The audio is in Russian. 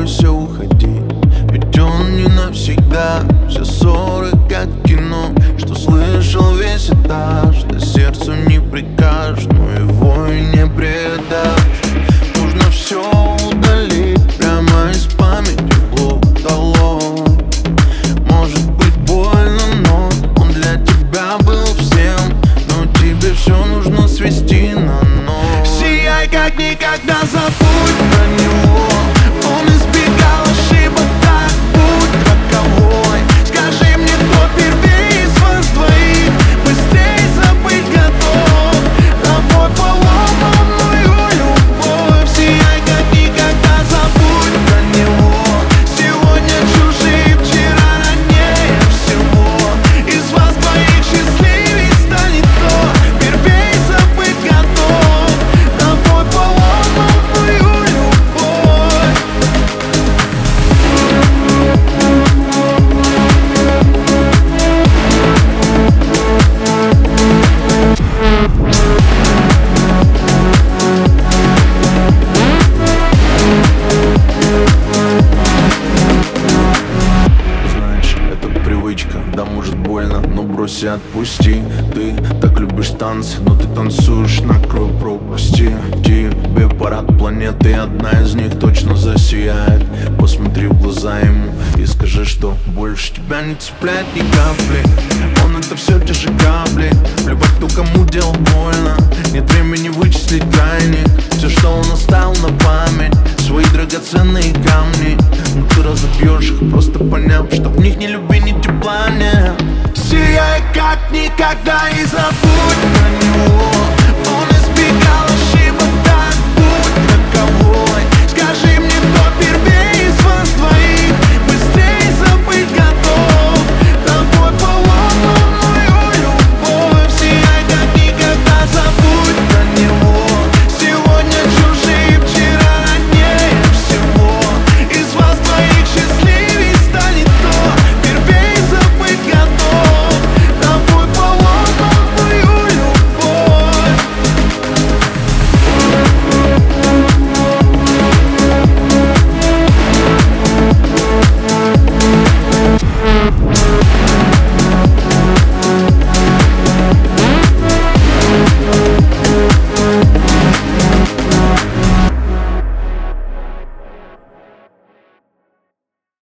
бойся уходить, ведь он не навсегда. Все ссоры как в кино, что слышал весь этаж. Да сердцу не прикажешь, но его и не предашь. Нужно все удалить прямо из памяти вглубь долой. Может быть больно, но он для тебя был всем. Но тебе все нужно свести на ноль. Сияй как никогда, забудь про него. Он избегал ошибок, так будь таковой. Скажи мне, кто первее из вас двоих, быстрее забыть готов. Тобой поломанную любовь. Сияй как никогда, забудь про него. Сегодня чужие, вчера ранее всего. Из вас двоих счастливей станет кто первее забыть готов. Тобой поломанную любовь. Знаешь, это привычка, да может больно, но брось и отпусти. Ты так любишь танцы, но ты танцуешь на краю пропасти. Тебе парад планеты, одна из них точно засияет. Посмотри в глаза ему и скажи, что больше тебя не цепляет ни капли. Он это все те же капли. Плевать, кто кому делал больно. Нет времени вычислить крайних. Все, что он оставил на память, свои драгоценные камни. Но ты разобьешь их, просто поняв, что в них ни любви, ни тепла нет. Сияй как никогда и забудь про него.